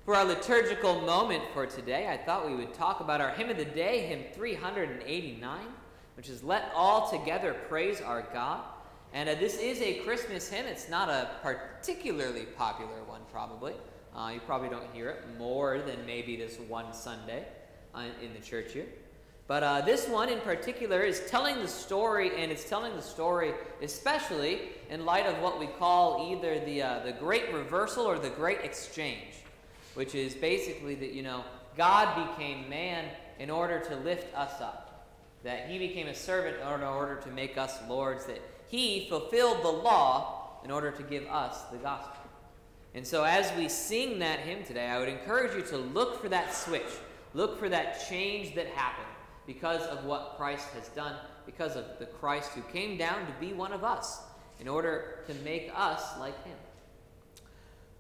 For our liturgical moment for today, I thought we would talk about our hymn of the day, hymn 389, which is Let All Together Praise Our God. And this is a Christmas hymn. It's not a particularly popular one, probably. You probably don't hear it more than maybe this one Sunday in the church here. But this one in particular is telling the story, and it's telling the story especially in light of what we call either the Great Reversal or the Great Exchange, which is basically that, God became man in order to lift us up, that he became a servant in order to make us lords, that he fulfilled the law in order to give us the gospel. And so as we sing that hymn today, I would encourage you to look for that switch, look for that change that happened because of what Christ has done, because of the Christ who came down to be one of us in order to make us like him.